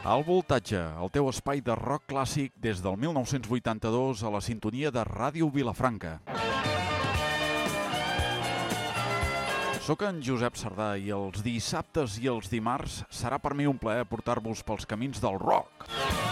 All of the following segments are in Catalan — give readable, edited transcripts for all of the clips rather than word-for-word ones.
Al Voltatge, el teu espai de rock clàssic des del 1982 a la sintonia de Ràdio Vilafranca. Soc en Josep Sardà i els dissabtes i els dimarts serà per mi un plaer portar-vos pels camins del rock.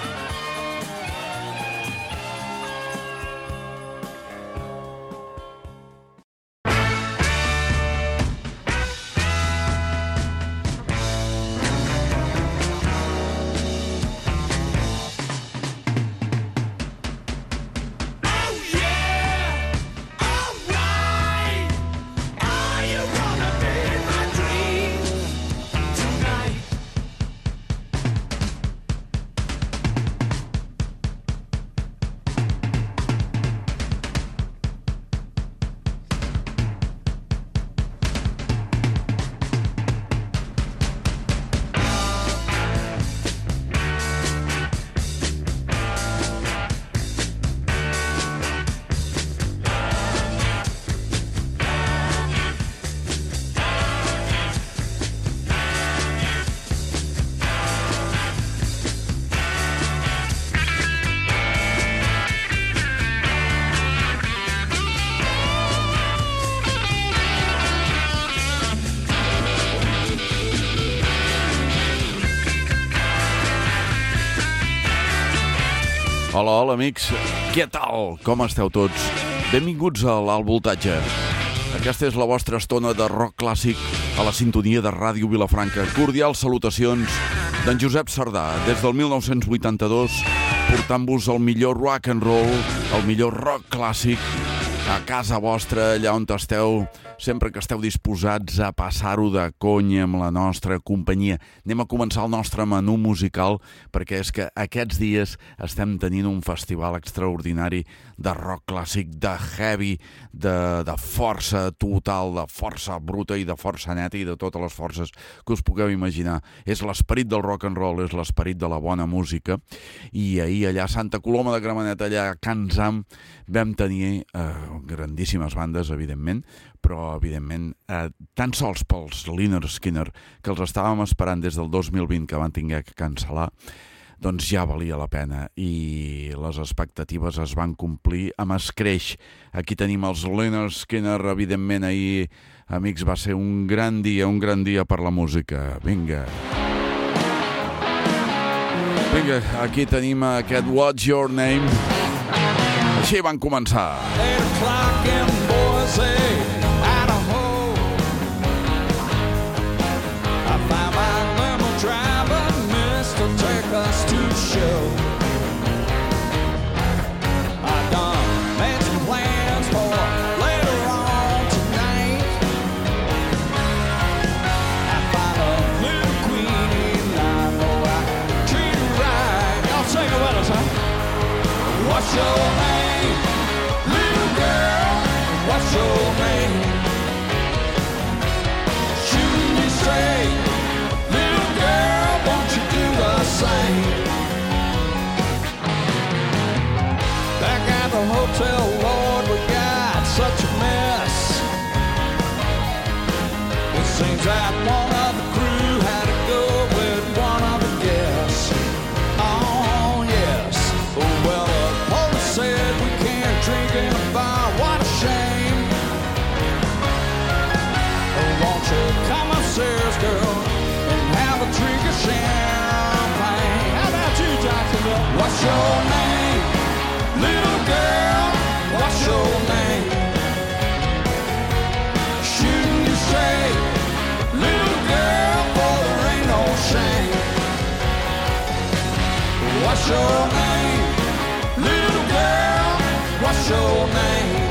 Hola, amics. Què tal? Com esteu tots? Benvinguts a l'Alt Voltatge. Aquesta és la vostra estona de rock clàssic a la sintonia de Ràdio Vilafranca. Cordials salutacions d'en Josep Sardà, des del 1982, portant-vos el millor rock and roll, el millor rock clàssic, a casa vostra, allà on esteu, sempre que esteu disposats a passar-ho de conya amb la nostra companyia. Anem a començar el nostre menú musical, perquè és que aquests dies estem tenint un festival extraordinari de rock clàssic, de heavy, de força total, de força bruta i de força neta i de totes les forces que us pugueu imaginar. És l'esperit del rock and roll, és l'esperit de la bona música. I ahir allà a Santa Coloma de Gramenet, allà a Can Zam, vam tenir grandíssimes bandes, evidentment, però, evidentment, tan sols pels Lynyrd Skynyrd, que els estàvem esperant des del 2020, que van haver que cancel·lar, doncs ja valia la pena i les expectatives es van complir amb escreix. Aquí tenim els Lynyrd Skynyrd, evidentment, ahir, amics, va ser un gran dia per la música. Vinga, aquí tenim aquest What's Your Name. Així van començar. 8 o'clock in Boise, Idaho. I found my limo driver, Mr. Take Us to show. I done made some plans for later on tonight. I found a little queenie, and I know I treat her right. Y'all sing it with us, huh? What's your name, little girl? What's your name? Shoot me straight, little girl, won't you do the same? Back at the hotel, Lord, we got such a mess. It seems that one of the crew had to go with one of the guests. Oh, yes. Well, the police said we can't drink in a bar. What a shame. Won't you come upstairs, girl, and have a drink of champagne? How about you, Jacksonville? What's your name, little girl? What's your name? Shooting you straight, little girl, for there ain't no shame. What's your name, little girl? What's your name?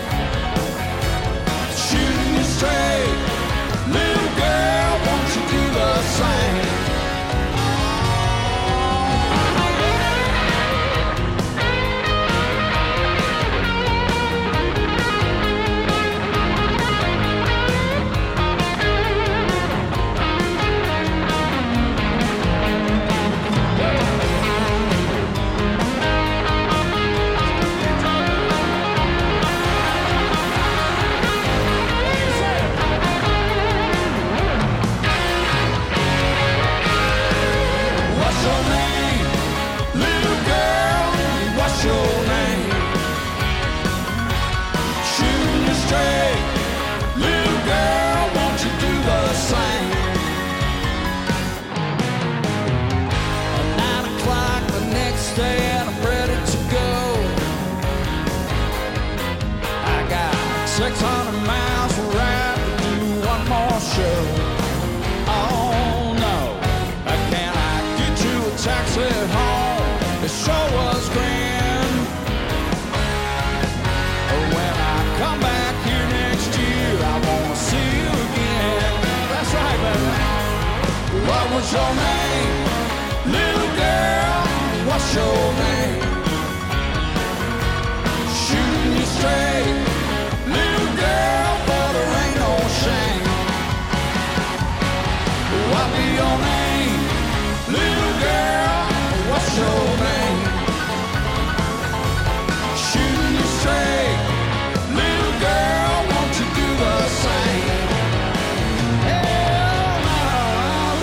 Shooting you straight, little girl, won't you do the same? 600 miles for ride to do one more show. Oh no, can I get you a taxi home? It sure was grand. When I come back here next year, I wanna see you again. That's right, baby. What was your name, little girl? What's your name? Shooting you straight, little girl, but there ain't no shame. What be your name, little girl? What's your name? Shooting you straight, little girl, won't you do the same? Hell no,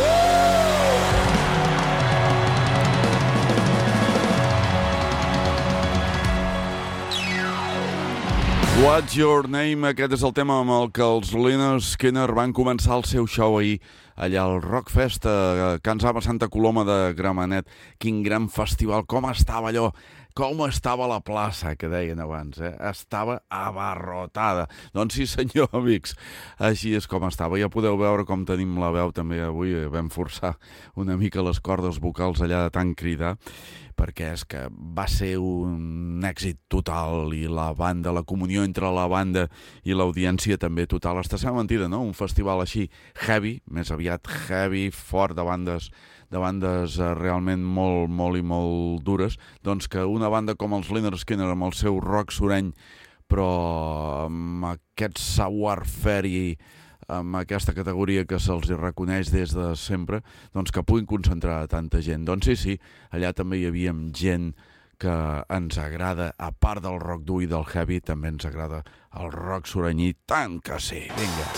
What's Your Name? Aquest és el tema amb el que els Lynyrd Skynyrd van començar el seu show ahir allà al Rockfest a Can Saba, Santa Coloma de Gramenet. Quin gran festival, com estava allò, com estava la plaça, que deien abans, estava abarrotada. Doncs sí senyor, amics, així és com estava. Ja podeu veure com tenim la veu també avui, vam forçar una mica les cordes vocals allà de tant cridar, perquè és que va ser un èxit total i la banda, la comunió entre la banda i l'audiència també total. Està sent mentida, no? Un festival així heavy, més aviat heavy, fort, de bandes realment molt i molt dures, doncs que una banda com els Lynyrd Skynyrd amb el seu rock sureny, però amb aquest savoir-faire i amb aquesta categoria que se'ls reconeix des de sempre, doncs que puguin concentrar tanta gent. Doncs sí, allà també hi havia gent que ens agrada, a part del rock dur i del heavy, també ens agrada el rock sureny, tant que sí. Vinga.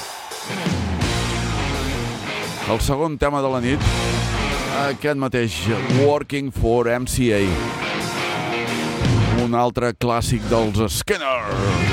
El segon tema de la nit, aquest mateix, Working for MCA, un altre clàssic dels Skynyrd.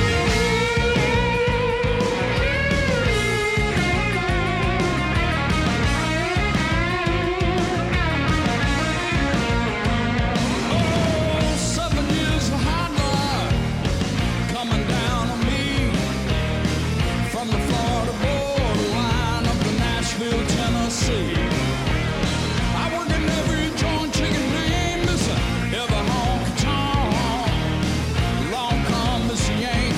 Long come, but she ain't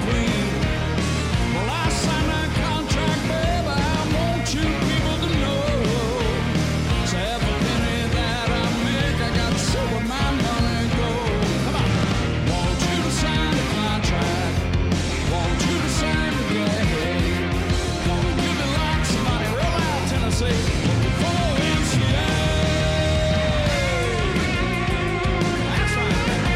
queen. Well, I signed that contract, baby. I want you people to know. So every penny that I make, I got to see where my money goes. Come on. Want you to sign the contract. Want you to sign the blade. Gonna give me like somebody real out Tennessee. Looking for MCA. That's right.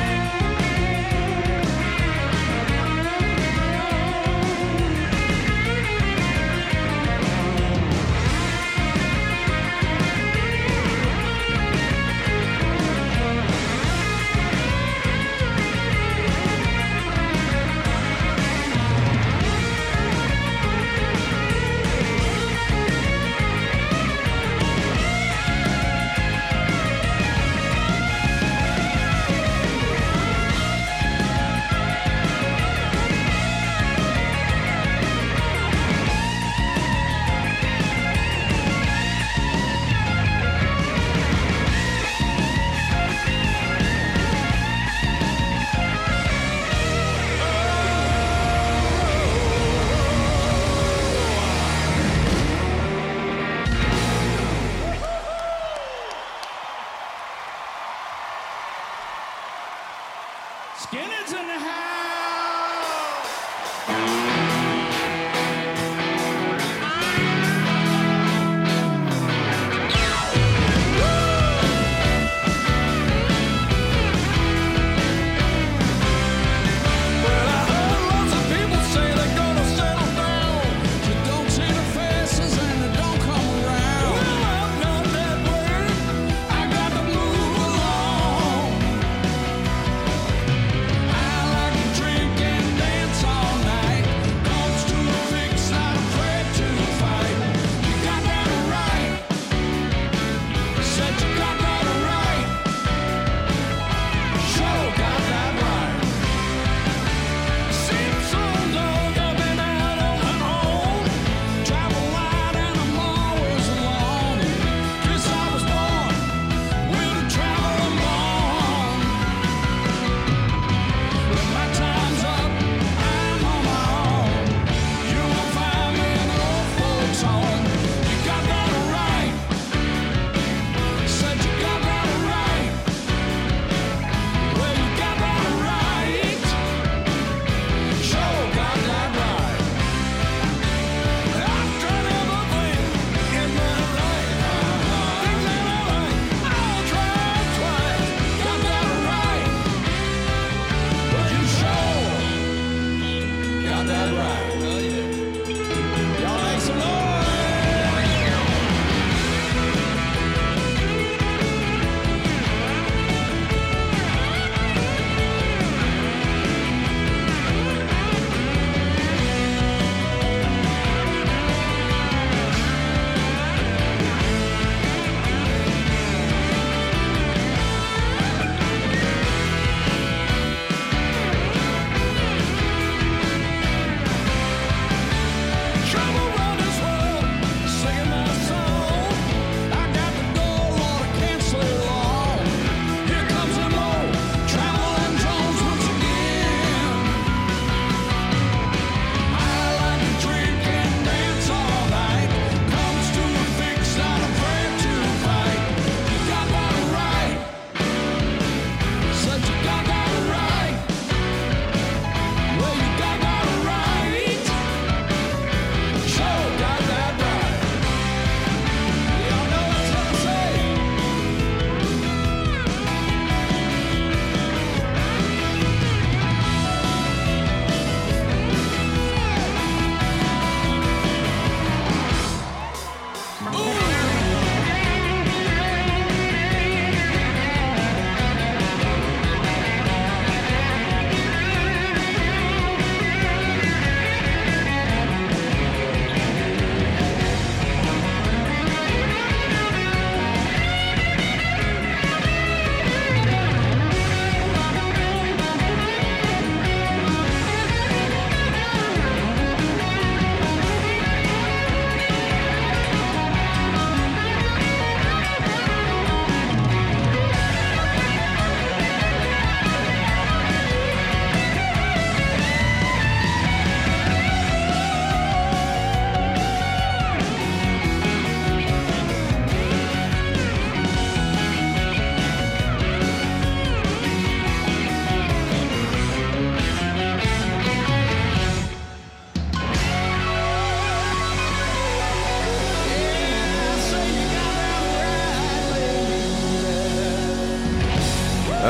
Skinheads in the house. Well, I heard lots of people say they're gonna settle down. You don't see the faces and they don't come around. Well, I'm not that way. I got to move along. I like to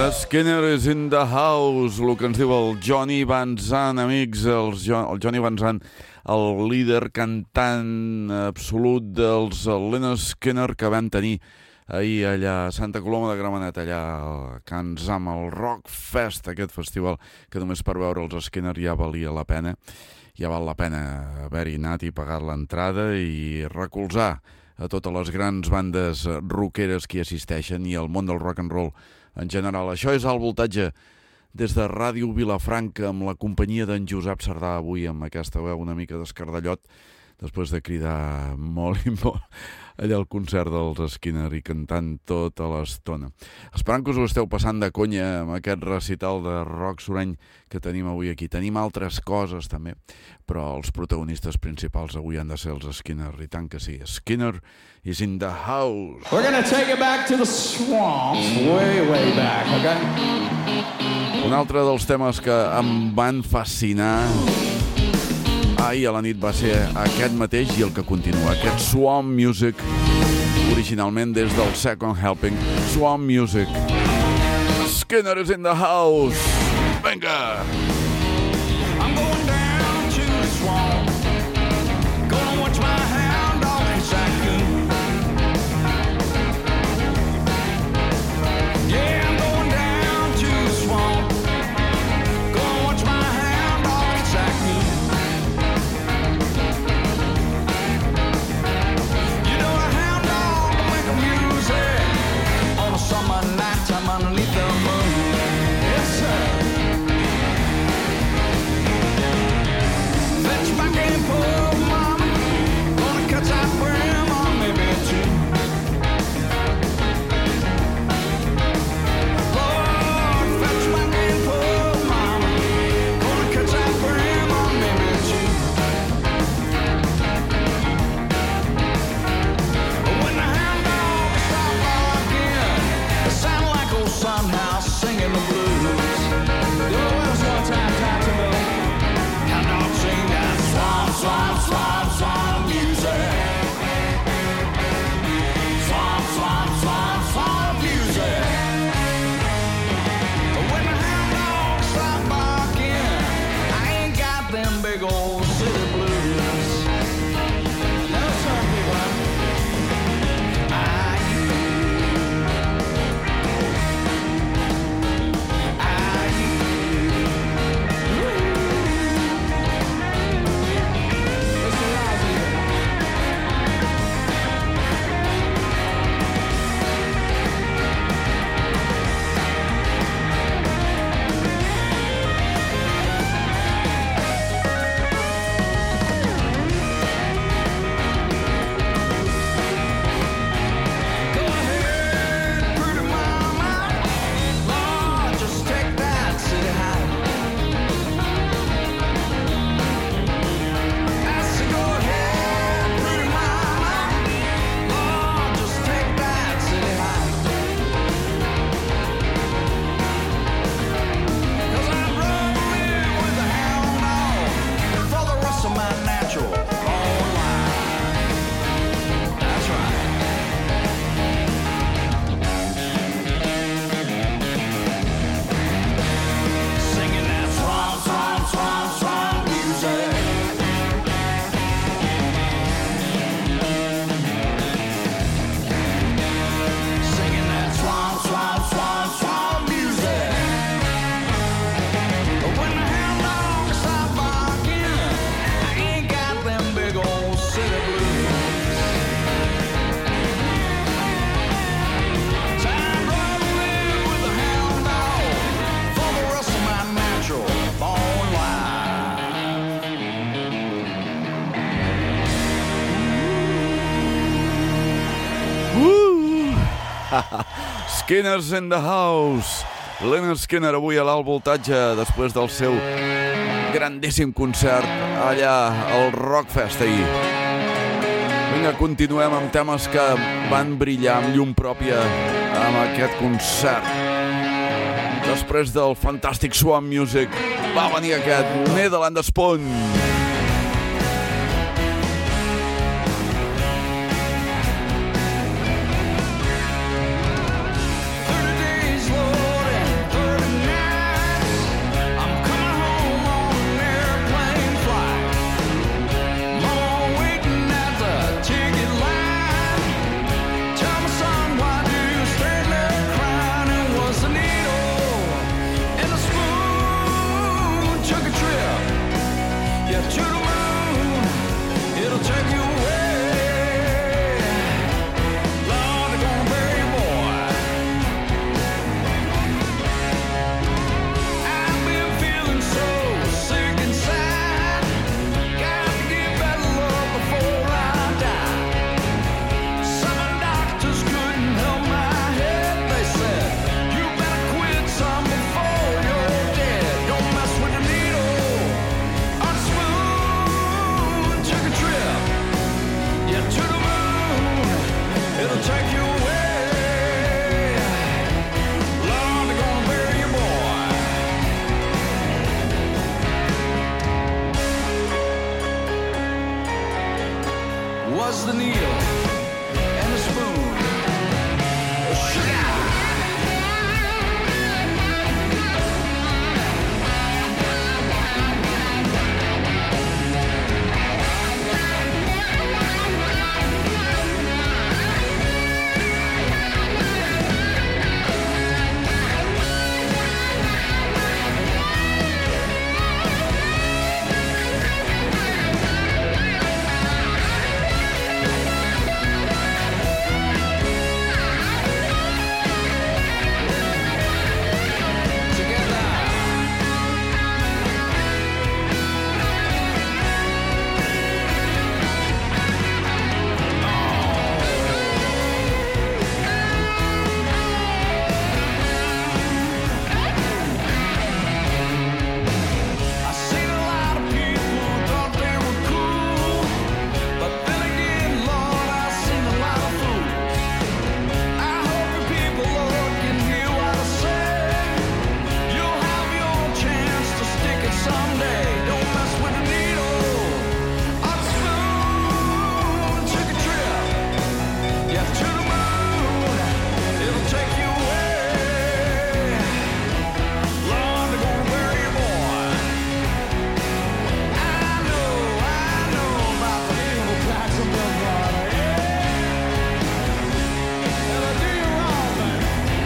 Skinner is in the house, el que ens diu el Johnny Van Zandt, amics, el Johnny Van Zandt, el líder cantant absolut dels Lynyrd Skynyrd que vam tenir ahir allà a Santa Coloma de Gramenet, allà a Can Zam, el Rock Fest, aquest festival que només per veure els Skynyrd ja valia la pena, ja val la pena haver-hi anat i pagar l'entrada i recolzar a totes les grans bandes rockeres que hi assisteixen i al món del rock and roll en general. Això és Al Voltatge des de Ràdio Vilafranca amb la companyia d'en Josep Sardà avui amb aquesta veu una mica d'escardallot després de cridar molt i molt allà al concert dels Skynyrd i cantant tota l'estona. Esperant que us ho esteu passant de conya amb aquest recital de rock sorany que tenim avui aquí. Tenim altres coses també, però els protagonistes principals avui han de ser els Skynyrd, i tant que sí. Skynyrd is in the house. We're gonna take it back to the swamps, way back, okay? Un altre dels temes que em van fascinar ahir a la nit va ser aquest mateix i el que continua, aquest Swamp Music, originalment des del Second Helping. Swamp Music. Skynyrd is in the house. Venga! I'm going down to the swamp, gonna watch my hound dog raccoon. Yeah, I'm going down to the swamp, gonna watch my hound dog raccoon. You know a hound dog will make a music on a summer night time underneath the moon. Yes, sir. Fetch my game for mama, gonna catch that grandma maybe too. Lord, fetch my game for mama, gonna catch that grandma maybe too. When the hound dog stop barking, it sound like old Sunhouse singing the blues. Oh, that's one time to know. Hound dog sing that swamp, swamp, swamp, swamp music. Swamp, swamp, swamp, swamp music. When the hound dog stop barking, I ain't got them big old city blues. No, some people, go ahead, pretty mama. Lord, just take that city high. I said, go ahead, pretty mama. Lord, just take that city high. 'Cause I'm rolling with the hound dog for the rest of my natural born life. That's right. Singing that swamp, swamp, swamp, swamp music. Singing that swamp, swamp, swamp, swamp music. When the hound dog stop barking, I ain't got them big old city blues. So I'm rolling with the hound dog for the rest of my natural born life. Skynyrd in the house. Lynyrd Skynyrd avui a l'Alt Voltatge després del seu grandíssim concert allà al Rockfest ahir. Vinga, continuem amb temes que van brillar amb llum pròpia amb aquest concert. Després del fantàstic Swamp Music va venir aquest Netherland Spawn. Days loaded Yeah, to the moon, it'll take you away. Lord, they're gonna bury your boy. I've been feeling so sick inside. Got to get better love before I die. Some doctors couldn't help my head. They said, you better quit some before you're dead. Don't mess with the needle or the spoon. Took a trip, yeah, to the moon. It'll take you away. Lord, they're gonna bury your boy. Was the needle and the spoon sugar? I seen a lot of people thought they were cool, but then again, Lord, I seen a lot of fools. I hope the people, Lord, can hear what I say. You'll have your chance to stick it someday. Don't mess with the needle or the spoon. Took a trip, yeah, to the moon. It'll take you away. Lord, they're gonna bury your boy. I know about the evil Jacksonville water, yeah. It'll do you wrong, man.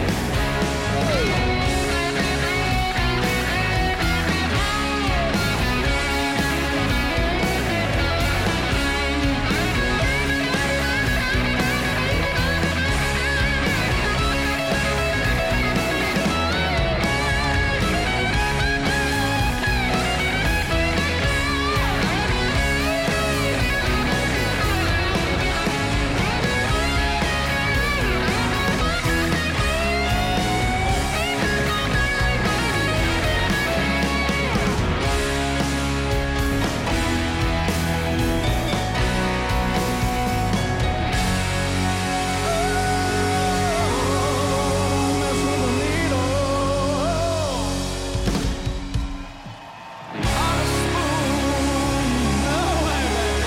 Mess with the needle or the spoon. No way,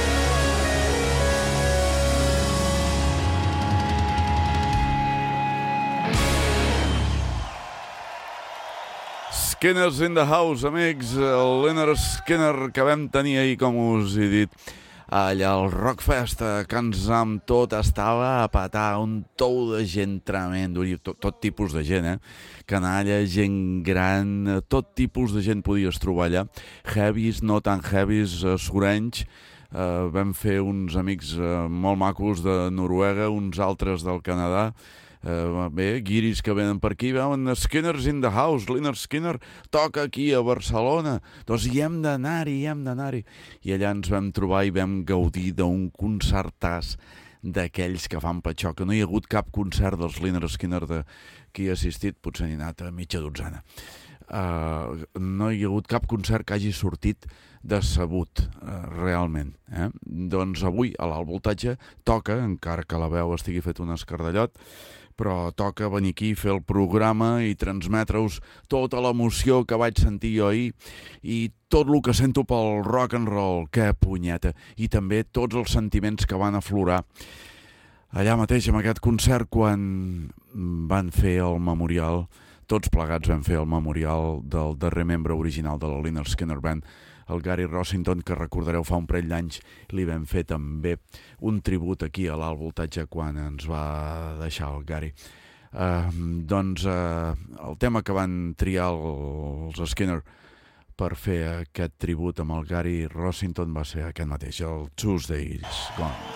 Skinner's in the house, amics. El Lynyrd Skynyrd que vam tenir ahir, com us he dit, allà al Rockfest a Kansam, tot estava a petar, un tou de gent tremendo, i tot tipus de gent, canalla, gent gran, tot tipus de gent podies trobar allà, heavies, no tan heavies, surenys. Vam fer uns amics molt macos de Noruega, uns altres del Canadà, bé, guiris que venen per aquí, veuen Skinner's in the house, Lynyrd Skynyrd toca aquí a Barcelona, doncs hi hem d'anar-hi. I allà ens vam trobar i vam gaudir d'un concertàs d'aquells que fan petxó, que no hi ha hagut cap concert dels Lynyrd Skynyrd que hi ha assistit, potser n'hi ha anat a mitja dotzena. No hi ha hagut cap concert que hagi sortit decebut, realment. Doncs avui, a l'Alt Voltatge, toca, encara que la veu estigui fet un escardellot, però toca venir aquí, fer el programa i transmetre-us tota l'emoció que vaig sentir jo ahir i tot el que sento pel rock and roll, que punyeta, i també tots els sentiments que van aflorar allà mateix, en aquest concert, quan van fer el memorial, tots plegats vam fer el memorial del darrer membre original de la Lynyrd Skynyrd Band, el Gary Rossington, que recordareu fa un parell d'anys li vam fer també un tribut aquí a l'Alt Voltatge quan ens va deixar el Gary. El tema que van triar els Skynyrd per fer aquest tribut amb el Gary Rossington va ser aquest mateix, el Tuesdays Gone.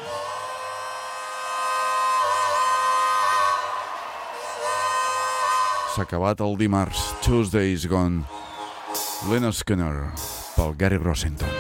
S'ha acabat el dimarts, Tuesdays Gone, Lynyrd Skynyrd pel Gary Rossington.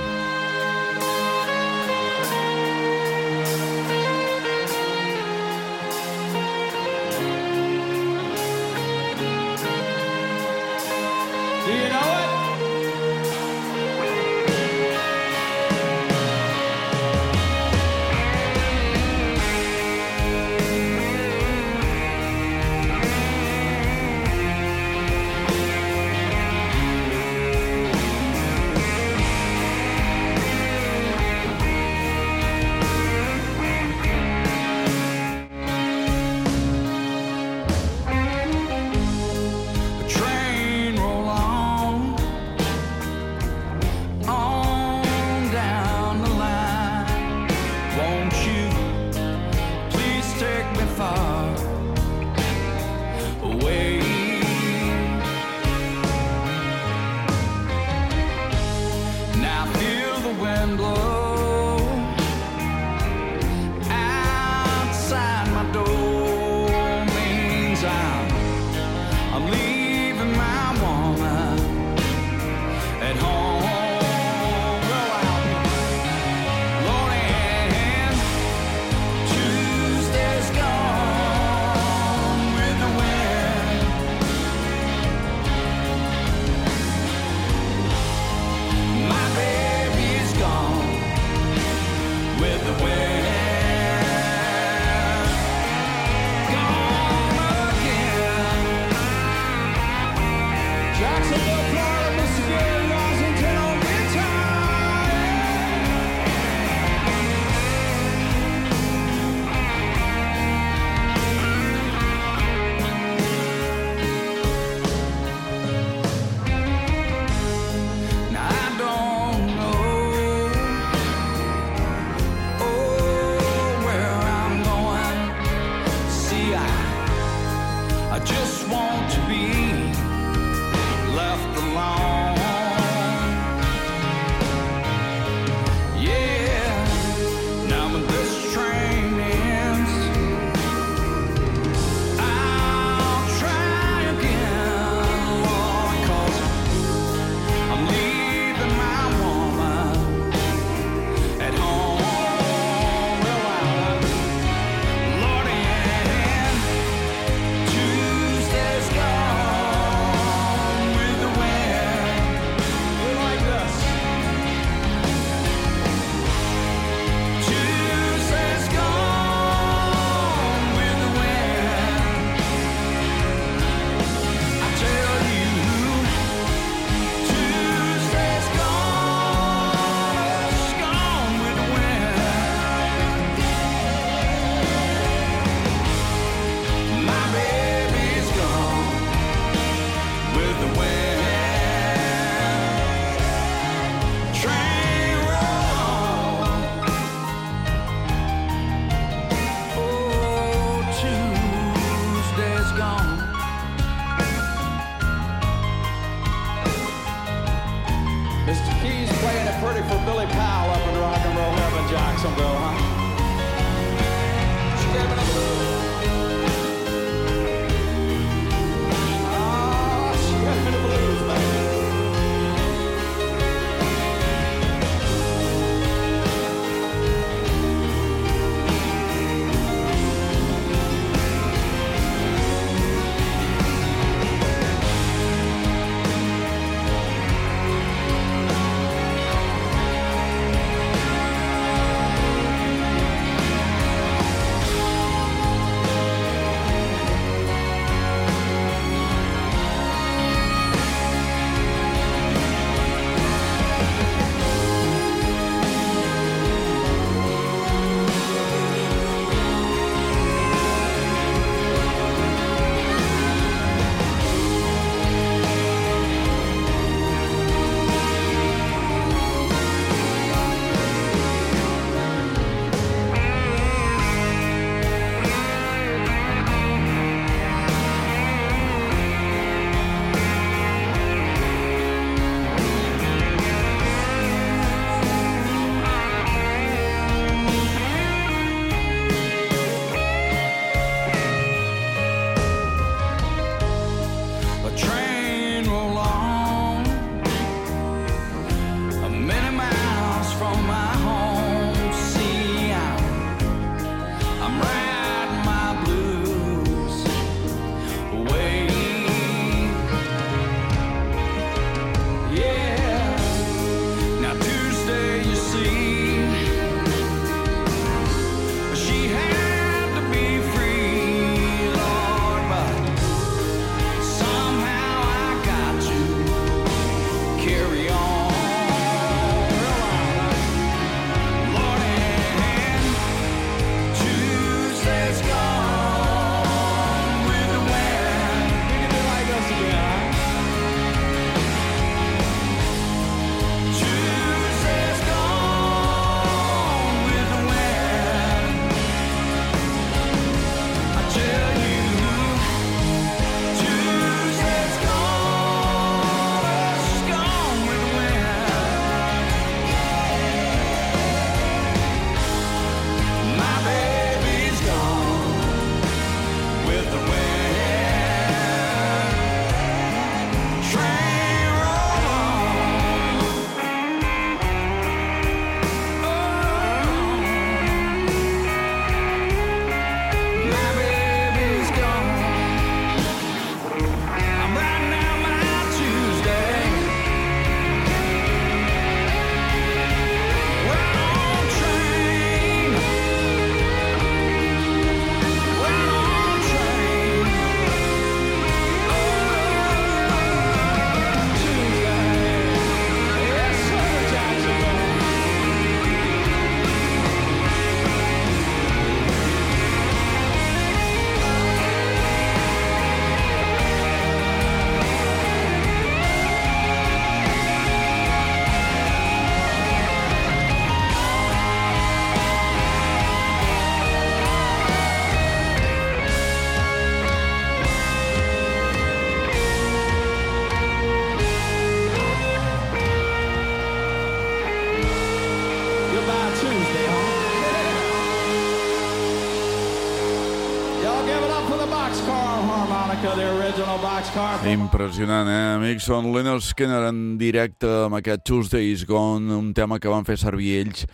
Impressionant, amics? Són Lynyrd Skynyrd en directe amb aquest Tuesdays Gone, un tema que van fer servir ells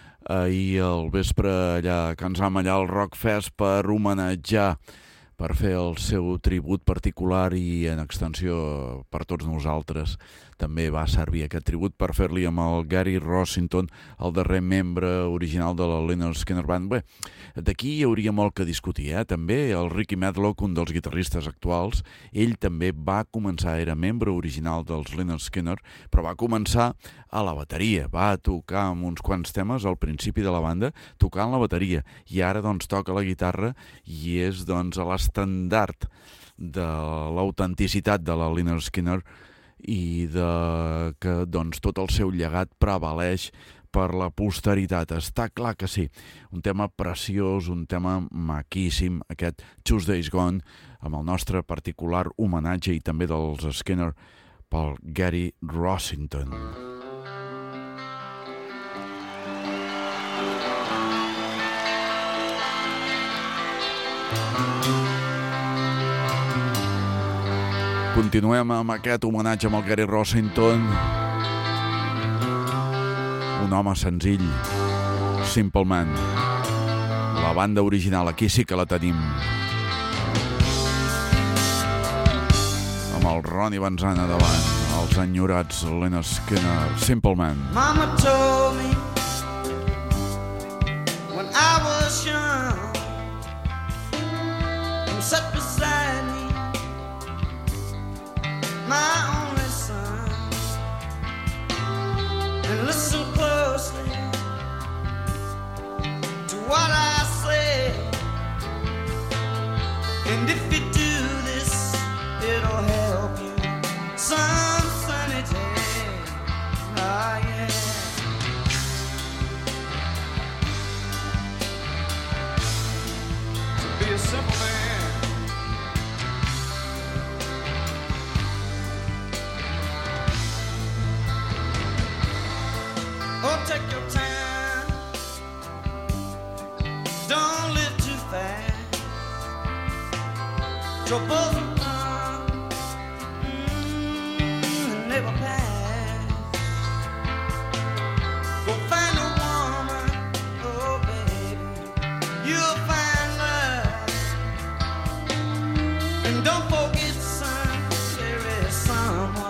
ahir al vespre allà a Can Sam, allà al Rockfest, per homenatjar, per fer el seu tribut particular i en extensió per tots nosaltres. També va servir aquest tribut per fer-li amb el Gary Rossington, el darrer membre original de la Lynyrd Skynyrd Band. Bé, d'aquí hi hauria molt que discutir, també. El Ricky Medlock, un dels guitarristes actuals, ell també va començar, era membre original dels Lynyrd Skynyrd, però va començar a la bateria. Va tocar amb uns quants temes al principi de la banda, tocant la bateria, i ara doncs toca la guitarra i és doncs a l'estandard de l'autenticitat de la Lynyrd Skynyrd i que doncs tot el seu llegat prevaleix per la posteritat. Està clar que sí. Un tema preciós, un tema maquíssim, aquest Tuesdays Gone, amb el nostre particular homenatge i també dels Skynyrd pel Gary Rossington. Continuem amb aquest homenatge amb el Gary Rossington, un home senzill, Simple Man. La banda original, aquí sí que la tenim, amb el Ronnie Vanzana davant, els enyorats Lynyrd Skynyrd, Simple Man. Mama told me when I was young, and sat beside me, my only son, and listen closely to what I say, and if you do this, it'll help you some sunny day. Ah, yeah. To be a simple man, oh, take your time, don't live too fast. Troubles will come, and they will pass. Go find a woman, oh baby, you'll find love. And don't forget, son, there is someone.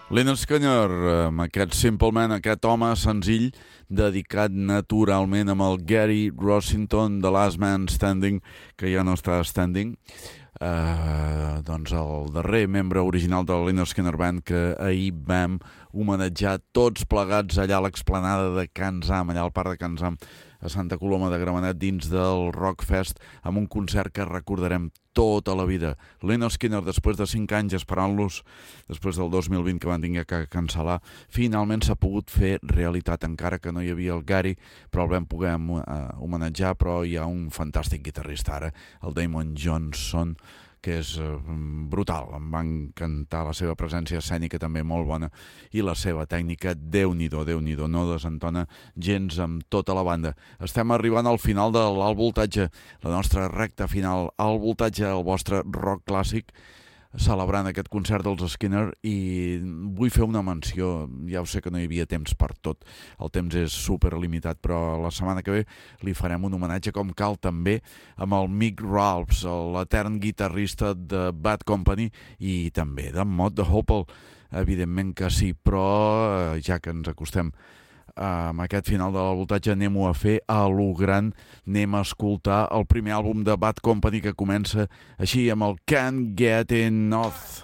Lynyrd Skynyrd, amb aquest Simple Man, aquest home senzill, dedicat naturalment amb el Gary Rossington, The Last Man Standing, que ja no està standing, doncs el darrer membre original de la Lynyrd Skynyrd Band, que ahir vam homenatjar tots plegats allà a l'explanada de Can Zam, allà al parc de Can Zam, a Santa Coloma de Gramenet, dins del Rockfest, amb un concert que recordarem tota la vida. Lynyrd Skynyrd, després de 5 anys esperant-los, després del 2020 que van haver que cancel·lar, finalment s'ha pogut fer realitat, encara que no hi havia el Gary, però el vam poder homenatjar, però hi ha un fantàstic guitarrista ara, el Damon Johnson, que és brutal. Em va encantar la seva presència escènica, també molt bona, i la seva tècnica, Déu-n'hi-do, no desentona gens amb tota la banda. Estem arribant al final de l'Alt Voltatge, la nostra recta final, Alt Voltatge, el vostre rock clàssic, celebrant aquest concert dels Skynyrd, i vull fer una menció. Ja ho sé que no hi havia temps per tot, el temps és superlimitat, però la setmana que ve li farem un homenatge com cal també amb el Mick Ralphs, l'etern guitarrista de Bad Company i també de Mott the Hoople, evidentment que sí, però ja que ens acostem amb aquest final de la voltatge, anem-ho a fer a lo gran. Anem a escoltar el primer àlbum de Bad Company, que comença així amb el Can't Get Enough.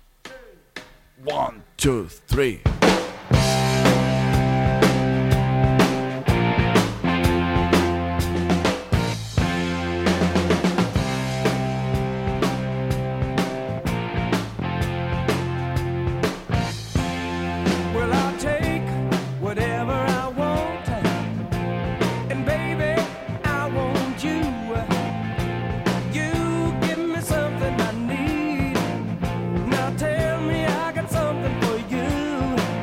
1, 2, 3... Something for you.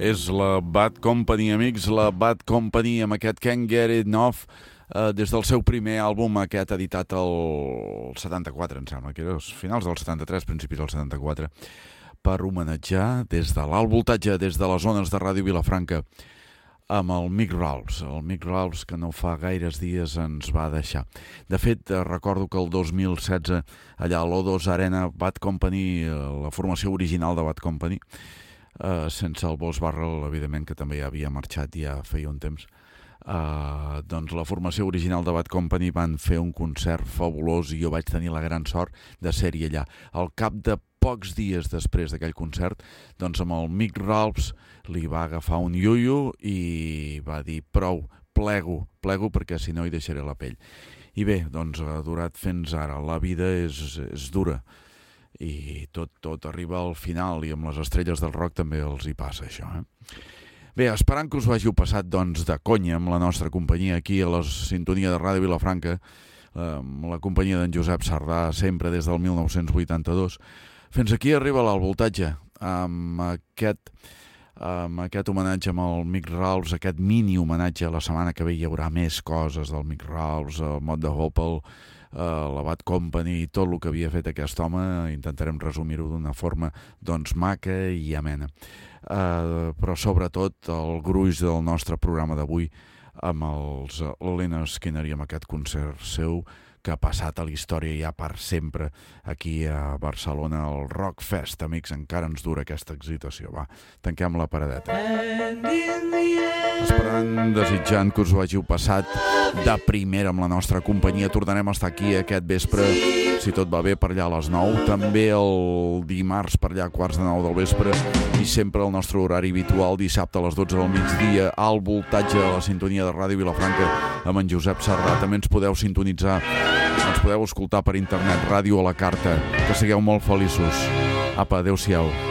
és la Bad Company, amics, la Bad Company amb aquest Can't Get Enough, des del seu primer àlbum, aquest editat el 74, em sembla, que era els finals del 73, principis del 74, per homenatjar des de l'alt voltatge, des de les zones de Ràdio Vilafranca, amb el Mick Ralphs, que no fa gaires dies ens va deixar. De fet, recordo que el 2016, allà a l'O2 Arena, Bad Company, la formació original de Bad Company, sense el Boss Barrel, evidentment, que també ja havia marxat ja feia un temps, doncs la formació original de Bad Company van fer un concert fabulós i jo vaig tenir la gran sort de ser-hi allà. Al cap de pocs dies després d'aquell concert, doncs amb el Mick Ralphs li va agafar un iuio i va dir prou, plego perquè si no hi deixaré la pell. I bé, doncs ha durat fins ara. La vida és dura i tot arriba al final i amb les estrelles del rock també els hi passa això, Bé, esperant que us ho hàgiu passat doncs de conya amb la nostra companyia aquí a la sintonia de Ràdio Vilafranca, amb la companyia d'en Josep Sardà, sempre des del 1982. Fins aquí arriba l'alt voltatge, amb aquest homenatge amb el Mick Ralphs, aquest mini homenatge. La setmana que ve hi haurà més coses del Mick Ralphs, el Mott de Hoople, la Bad Company, tot el que havia fet aquest home. Intentarem resumir-ho d'una forma doncs maca i amena. Però sobretot el gruix del nostre programa d'avui amb els Lynyrd Skynyrd i amb aquest concert seu que ha passat a la història ja per sempre aquí a Barcelona, el Rock Fest, amics. Encara ens dura aquesta excitació. Va, tanquem la paradeta. Esperant, desitjant que us ho hàgiu passat de primera amb la nostra companyia. Tornarem a estar aquí aquest vespre, si tot va bé, per allà a les 9. També el dimarts per allà a 8:45 del vespre. I sempre el nostre horari habitual, dissabte a les 12 del migdia, al voltatge a la sintonia de Ràdio Vilafranca amb en Josep Sardà. També ens podeu sintonitzar, ens podeu escoltar per internet, Ràdio a la Carta. Que sigueu molt feliços. Apa, adeu-siau.